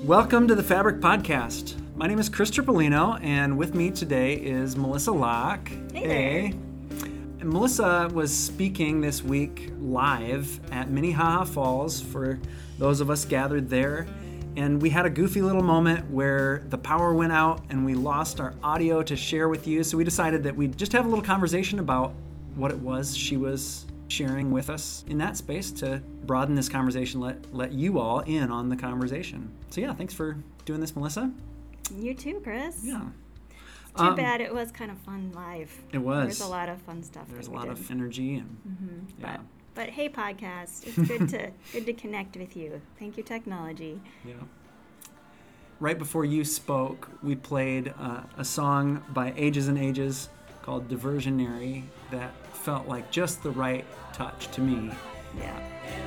Welcome to the Fabric Podcast. My name is Chris Tripolino, and with me today is Melissa Locke. Hey. And Melissa was speaking this week live at Minnehaha Falls for those of us gathered there. And we had a goofy little moment where the power went out and we lost our audio to share with you. So we decided that we'd just have a little conversation about what it was she was sharing with us in that space to broaden this conversation, let you all in on the conversation. So yeah, thanks for doing this, Melissa. You too, Chris. Yeah. Too bad it was kind of fun live. It was. There's a lot of fun stuff. There's a lot of energy and yeah. But hey, podcast, it's good to connect with you. Thank you, technology. Yeah. Right before you spoke, we played a song by Ages and Ages called Diversionary that felt like just the right touch to me. Yeah.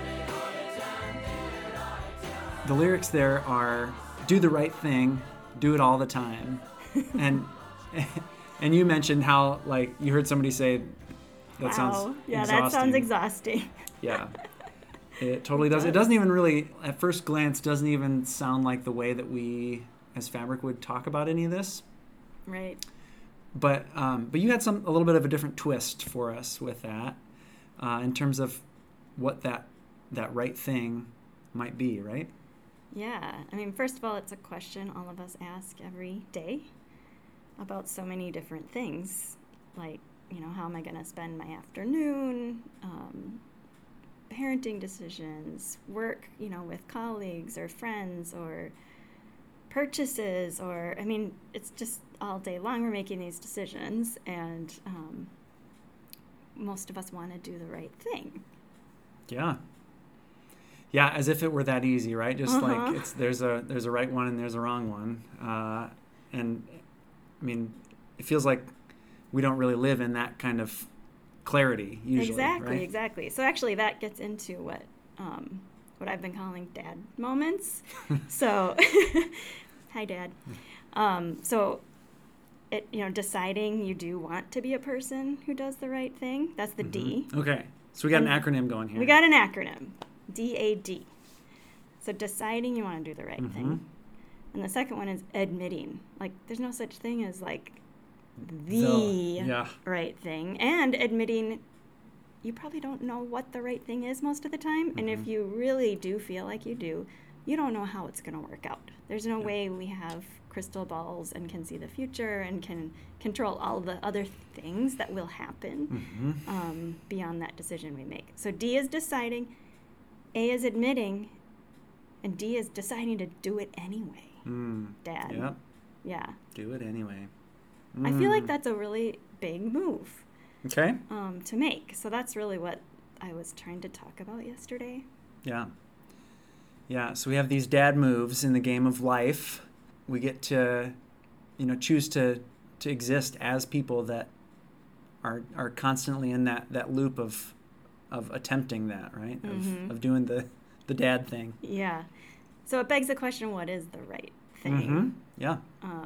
The lyrics there are, do the right thing, do it all the time. and you mentioned how, like, you heard somebody say, that sounds exhausting. That sounds exhausting. Yeah. It totally does. It doesn't even really, at first glance, doesn't even sound like the way that we, as Fabric, would talk about any of this. Right. But you had a little bit of a different twist for us with that, in terms of what that right thing might be, right? Yeah. I mean, first of all, it's a question all of us ask every day about so many different things. Like, how am I going to spend my afternoon? Parenting decisions, work, with colleagues or friends, or purchases, or, it's just all day long we're making these decisions, and most of us want to do the right thing. Yeah. Yeah, as if it were that easy, right? Just like there's a right one and there's a wrong one. And it feels like we don't really live in that kind of clarity usually. Exactly. So actually that gets into what I've been calling dad moments. So hi, Dad. So it, deciding you do want to be a person who does the right thing. That's the D. Okay. So we got an acronym going here. We got an acronym. DAD. So deciding you want to do the right thing. And the second one is admitting. Like, there's no such thing as, like, the right thing. And admitting you probably don't know what the right thing is most of the time. And if you really do feel like you do, you don't know how it's going to work out. There's no way we have crystal balls and can see the future and can control all the other things that will happen beyond that decision we make. So D is deciding, A is admitting, and D is deciding to do it anyway. Dad. Yep. Yeah. Do it anyway. I feel like that's a really big move. Okay. To make. So that's really what I was trying to talk about yesterday. Yeah. Yeah, so we have these dad moves in the game of life. We get to, choose to exist as people that are constantly in that loop of attempting that, right? Of doing the dad thing. Yeah. So it begs the question, what is the right thing? Yeah.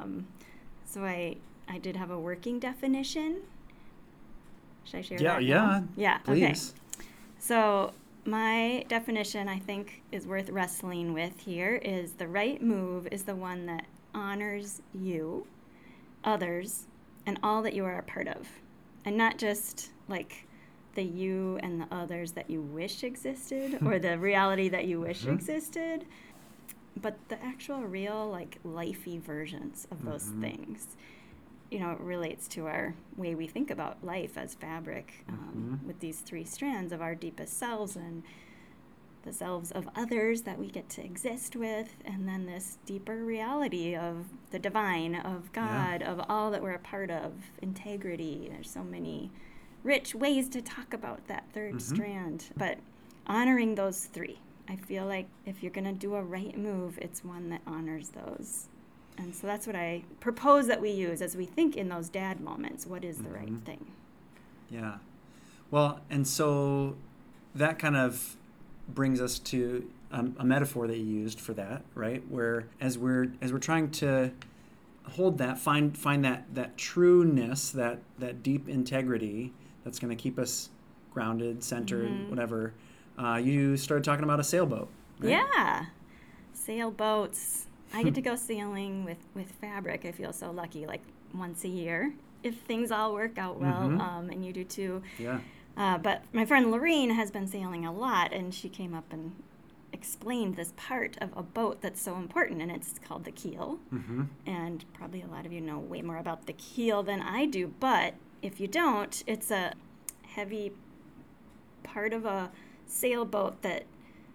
So I did have a working definition. Should I share that? Yeah. Please. Okay. So my definition, I think, is worth wrestling with here, is the right move is the one that honors you, others, and all that you are a part of. And not just, like, the you and the others that you wish existed or the reality that you wish existed, but the actual real, like, lifey versions of those things. It relates to our way we think about life as fabric, with these three strands of our deepest selves and the selves of others that we get to exist with, and then this deeper reality of the divine, of God, of all that we're a part of, integrity. There's so many rich ways to talk about that third strand, but honoring those three. I feel like if you're going to do a right move, it's one that honors those. And so that's what I propose that we use as we think in those dad moments. What is the right thing? Yeah. Well, and so that kind of brings us to a metaphor that you used for that, right? Where as we're trying to hold that, find that trueness, that deep integrity that's going to keep us grounded, centered, whatever. You started talking about a sailboat. Right? Yeah. Sailboats. I get to go sailing with fabric. I feel so lucky, like once a year, if things all work out well, and you do too. Yeah. But my friend Lorene has been sailing a lot, and she came up and explained this part of a boat that's so important, and it's called the keel. And probably a lot of you know way more about the keel than I do, but if you don't, it's a heavy part of a sailboat that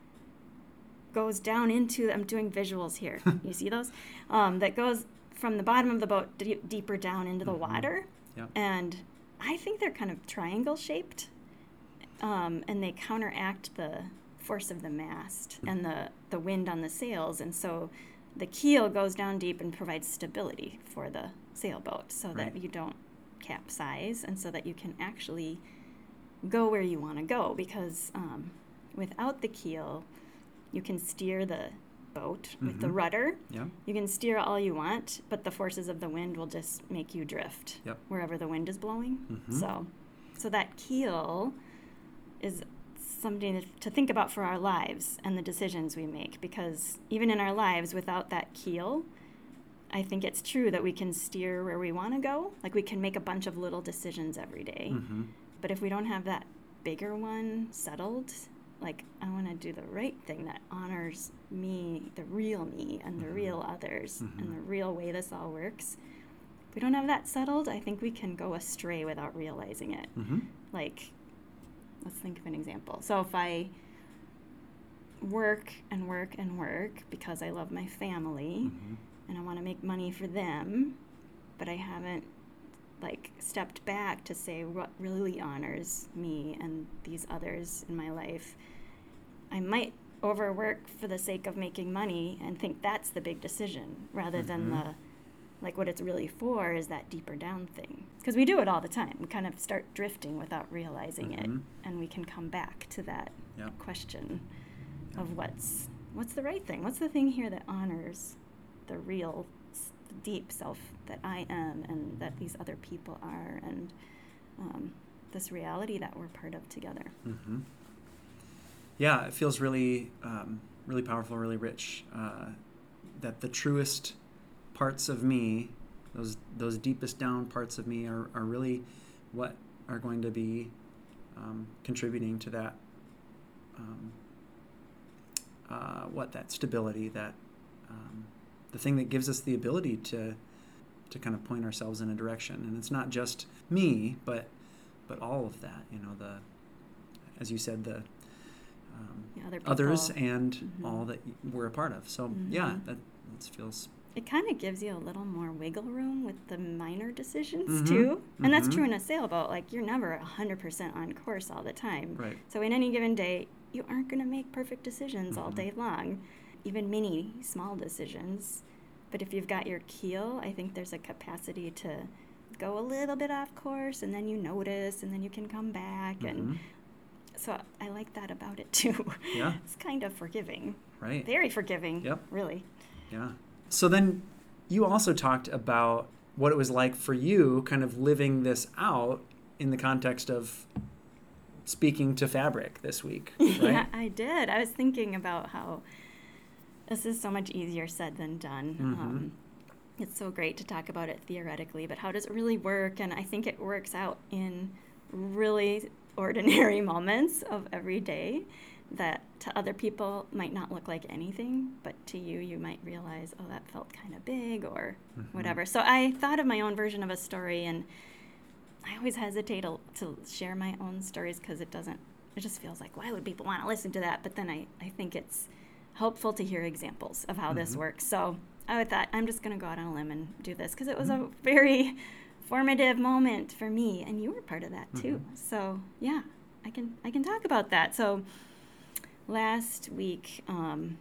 goes down into, I'm doing visuals here, you see those? That goes from the bottom of the boat deeper down into the water. Yep. And I think they're kind of triangle shaped, and they counteract the force of the mast and the wind on the sails. And so the keel goes down deep and provides stability for the sailboat so that you don't capsize, and so that you can actually go where you want to go, because without the keel, you can steer the boat with the rudder. Yeah. You can steer all you want, but the forces of the wind will just make you drift wherever the wind is blowing. So that keel is something to think about for our lives and the decisions we make, because even in our lives, without that keel, I think it's true that we can steer where we want to go. Like, we can make a bunch of little decisions every day. But if we don't have that bigger one settled, like, I want to do the right thing that honors me, the real me, and the real others, and the real way this all works. If we don't have that settled, I think we can go astray without realizing it. Like, let's think of an example. So if I work and work and work because I love my family and I want to make money for them, but I haven't stepped back to say what really honors me and these others in my life, I might overwork for the sake of making money and think that's the big decision, rather than what it's really for is that deeper down thing. Because we do it all the time. We kind of start drifting without realizing it, and we can come back to that question of what's the right thing? What's the thing here that honors the real, deep self that I am and that these other people are, and this reality that we're part of together. Yeah, it feels really, really powerful, really rich. That the truest parts of me, those deepest down parts of me, are really what are going to be contributing to that, that stability, that the thing that gives us the ability to kind of point ourselves in a direction. And it's not just me, but all of that, as you said, the others and all that we're a part of. So that feels... It kind of gives you a little more wiggle room with the minor decisions too. And that's true in a sailboat. Like, you're never 100% on course all the time. Right. So in any given day, you aren't going to make perfect decisions all day long, even mini, small decisions. But if you've got your keel, I think there's a capacity to go a little bit off course, and then you notice, and then you can come back. And so I like that about it too. Yeah. It's kind of forgiving. Right. Very forgiving. Yep. Really. Yeah. So then you also talked about what it was like for you kind of living this out in the context of speaking to fabric this week, right? Yeah, I did. I was thinking about how this is so much easier said than done. It's so great to talk about it theoretically, but how does it really work? And I think it works out in really ordinary moments of every day that to other people might not look like anything, but to you, you might realize, oh, that felt kind of big or whatever. So I thought of my own version of a story, and I always hesitate to share my own stories because it just feels like, why would people want to listen to that? But then I think it's helpful to hear examples of how this works. So I thought, I'm just going to go out on a limb and do this because it was a very formative moment for me, and you were part of that too. So yeah, I can talk about that. So last week, I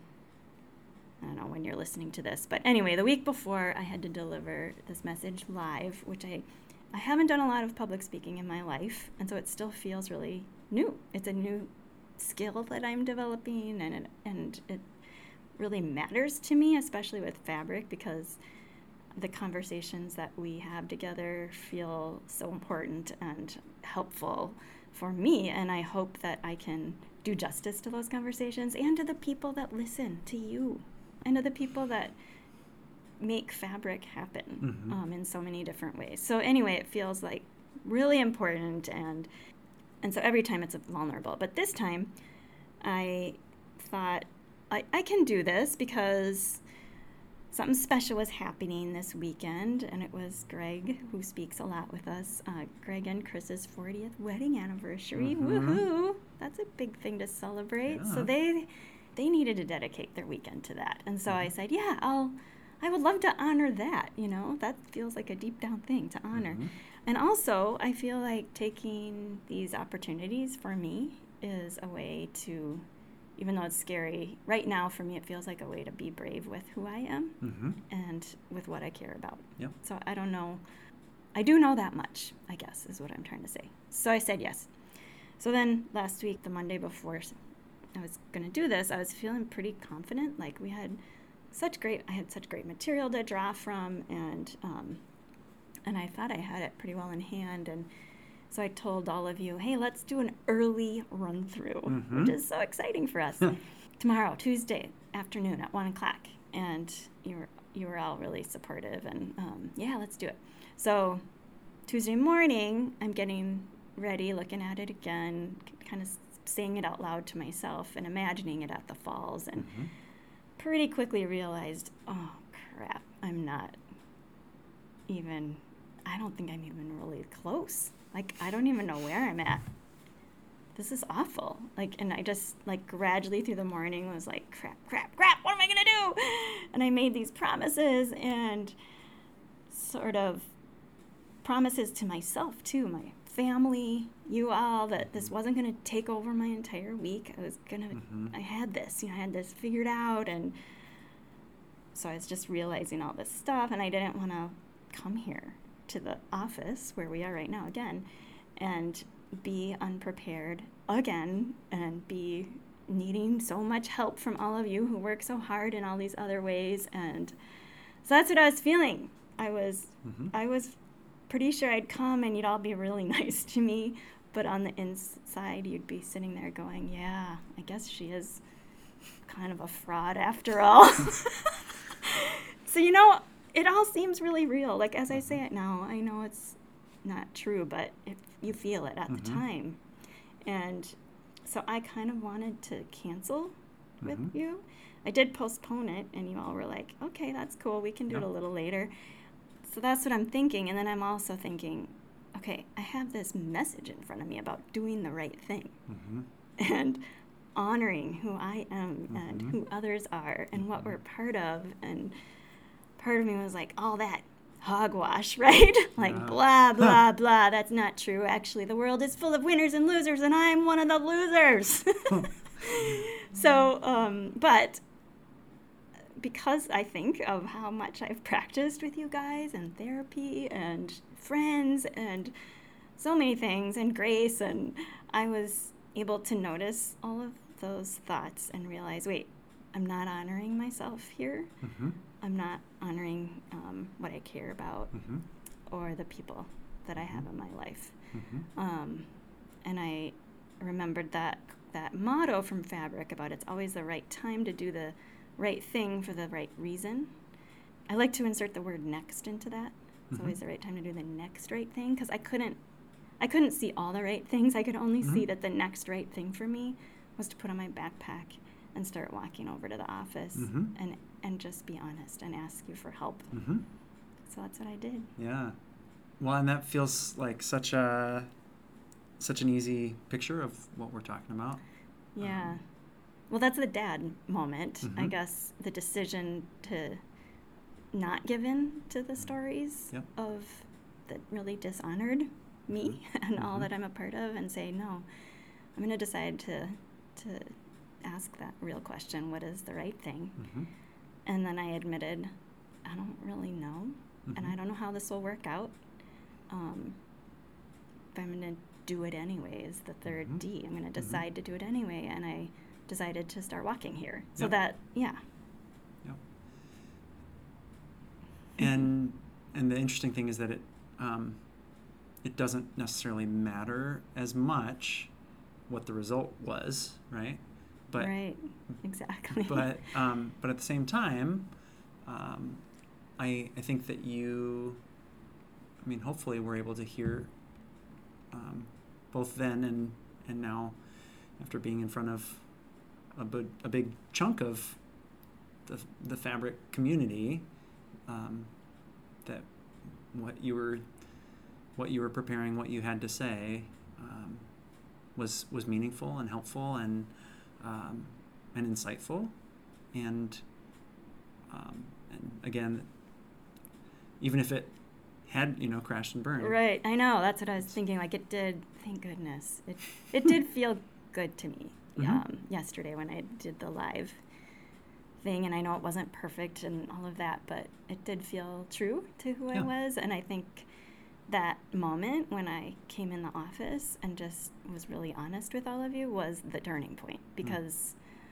don't know when you're listening to this, but anyway, the week before, I had to deliver this message live, which I haven't done a lot of public speaking in my life, and so it still feels really new. It's a new skill that I'm developing, and it really matters to me, especially with fabric, because the conversations that we have together feel so important and helpful for me, and I hope that I can do justice to those conversations and to the people that listen to you and to the people that make fabric happen Mm-hmm. in so many different ways. So anyway, it feels like really important, and so every time it's vulnerable. But this time, I thought I can do this because something special was happening this weekend, and it was Greg, who speaks a lot with us, Greg and Chris's 40th wedding anniversary. Mm-hmm. Woohoo! That's a big thing to celebrate. Yeah. So they needed to dedicate their weekend to that. And so I said, yeah, I would love to honor that, That feels like a deep down thing to honor. Mm-hmm. And also, I feel like taking these opportunities for me is a way to, even though it's scary, right now for me it feels like a way to be brave with who I am Mm-hmm. and with what I care about. Yep. So I don't know. I do know that much, I guess, is what I'm trying to say. So I said yes. So then last week, the Monday before I was going to do this, I was feeling pretty confident. Like I had such great material to draw from, and I thought I had it pretty well in hand. And so I told all of you, hey, let's do an early run through, Mm-hmm. which is so exciting for us. Tomorrow, Tuesday afternoon at 1 o'clock. And you were all really supportive, and yeah, let's do it. So Tuesday morning, I'm getting ready, looking at it again, kind of saying it out loud to myself and imagining it at the falls, and Mm-hmm. pretty quickly realized, oh crap, I don't think I'm even really close. Like, I don't even know where I'm at. This is awful. And I just, gradually through the morning was like, crap, what am I going to do? And I made these promises, and sort of promises to myself, too, my family, you all, that this wasn't going to take over my entire week. I had this, I had this figured out, and so I was just realizing all this stuff, and I didn't want to come here to the office where we are right now again and be unprepared again and be needing so much help from all of you who work so hard in all these other ways. And so that's what I was feeling. I was pretty sure I'd come and you'd all be really nice to me, but on the inside you'd be sitting there going, yeah, I guess she is kind of a fraud after all. So it all seems really real. As I say it now, I know it's not true, but you feel it at the time. And so I kind of wanted to cancel with you. I did postpone it, and you all were like, okay, that's cool. We can do it a little later. So that's what I'm thinking. And then I'm also thinking, okay, I have this message in front of me about doing the right thing and honoring who I am and who others are and what we're part of. And part of me was like, all that hogwash, right? Blah, blah, blah. That's not true. Actually, the world is full of winners and losers, and I'm one of the losers. So, but because I think of how much I've practiced with you guys and therapy and friends and so many things and grace, and I was able to notice all of those thoughts and realize, wait, I'm not honoring myself here. I'm not honoring what I care about or the people that I have in my life. And I remembered that motto from Fabric about it's always the right time to do the right thing for the right reason. I like to insert the word next into that. It's always the right time to do the next right thing, because I couldn't see all the right things. I could only see that the next right thing for me was to put on my backpack and start walking over to the office and just be honest and ask you for help. So that's what I did. Yeah. Well, and that feels like such an easy picture of what we're talking about. Yeah. Well, that's the dad moment. I guess the decision to not give in to the stories of that really dishonored me and all that I'm a part of, and say, no, I'm going to decide to ask that real question, what is the right thing? And then I admitted, I don't really know, and I don't know how this will work out, but I'm going to do it anyway is the third D. I'm going to decide to do it anyway, and I decided to start walking here. So And the interesting thing is that it doesn't necessarily matter as much what the result was, right? Right, exactly. But at the same time, I think that hopefully we're able to hear both then and now, after being in front of a big chunk of the Fabric community, that what you were preparing, what you had to say, was meaningful and helpful and insightful, and again, even if it had crashed and burned. Right, I know. That's what I was thinking. Like, it did. Thank goodness, it did feel good to me yesterday when I did the live thing, and I know it wasn't perfect and all of that, but it did feel true to who I was, and I think that moment when I came in the office and just was really honest with all of you was the turning point, because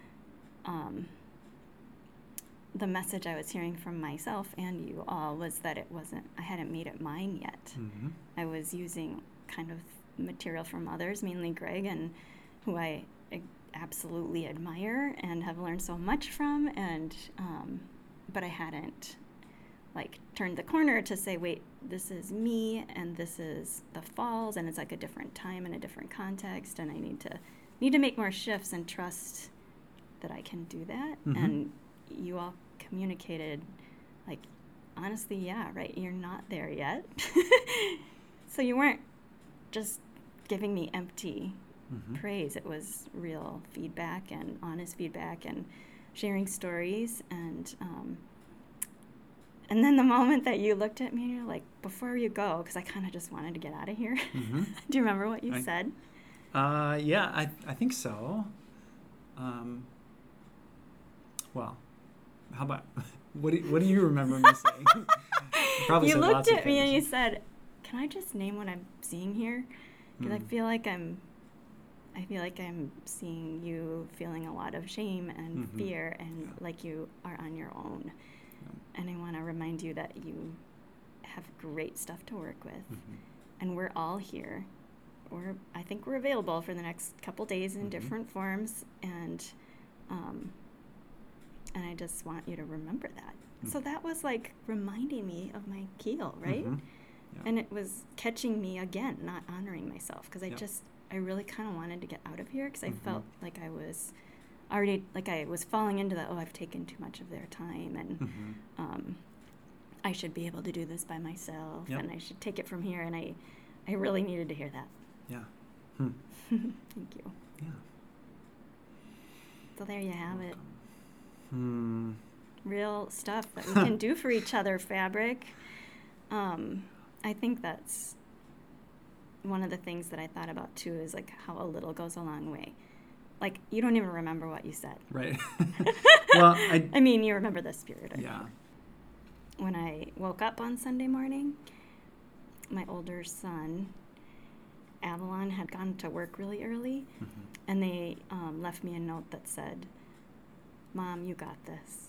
the message I was hearing from myself and you all was that I hadn't made it mine yet. Mm-hmm. I was using kind of material from others, mainly Greg, and who I absolutely admire and have learned so much from, and but I hadn't turned the corner to say, wait, this is me and this is the Falls, and it's a different time and a different context, and I need to make more shifts and trust that I can do that. Mm-hmm. And you all communicated honestly, yeah, right, you're not there yet. So you weren't just giving me empty praise. It was real feedback and honest feedback and sharing stories, and then the moment that you looked at me and you're like, before you go, because I kind of just wanted to get out of here. Mm-hmm. Do you remember what you said? Yeah, I think so. Well, how about, what do you remember me saying? You looked at me and you said, can I just name what I'm seeing here? Because I feel like I'm seeing you feeling a lot of shame and fear, and like you are on your own. And I want to remind you that you have great stuff to work with, and we're all here. I think we're available for the next couple days in different forms, and I just want you to remember that. So that was reminding me of my keel, right? Yeah. And it was catching me again, not honoring myself, because I really kind of wanted to get out of here, because I felt like I was already, I was falling into that, I've taken too much of their time, and I should be able to do this by myself, and I should take it from here, and I really needed to hear that. Yeah. Thank you. Yeah. So there you have it. Real stuff that we can do for each other, Fabric. I think that's one of the things that I thought about too, is how a little goes a long way. You don't even remember what you said. Right. Well, I mean, you remember the spirit of it. Yeah. When I woke up on Sunday morning, my older son, Avalon, had gone to work really early, and they left me a note that said, Mom, you got this.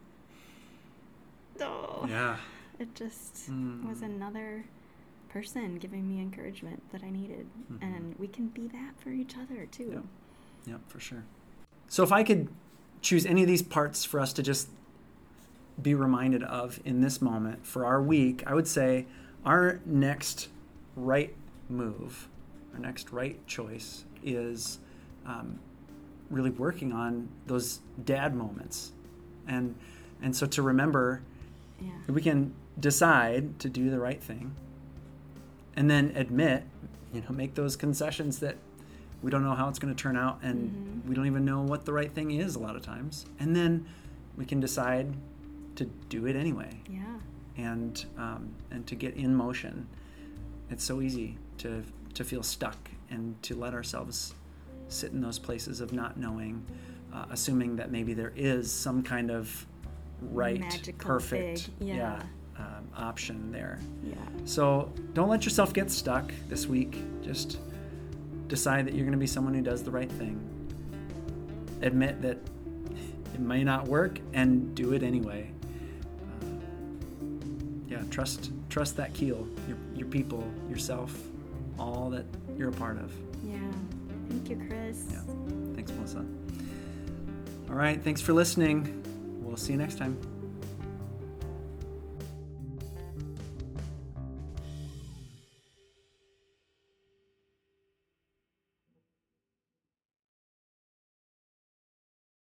Oh, yeah. It just was another person giving me encouragement that I needed. And we can be that for each other, too. Yep, for sure. So if I could choose any of these parts for us to just be reminded of in this moment for our week, I would say our next right move, our next right choice is really working on those dad moments. And so to remember, we can decide to do the right thing, and then admit, make those concessions that we don't know how it's going to turn out, and we don't even know what the right thing is a lot of times. And then we can decide to do it anyway. Yeah. And to get in motion. It's so easy to feel stuck and to let ourselves sit in those places of not knowing, assuming that maybe there is some kind of right, magical, perfect, big, option there. Yeah. So don't let yourself get stuck this week. Just decide that you're going to be someone who does the right thing. Admit that it may not work, and do it anyway. Trust that keel, your people, yourself, all that you're a part of. Yeah. Thank you, Chris. Yeah. Thanks, Melissa. All right. Thanks for listening. We'll see you next time.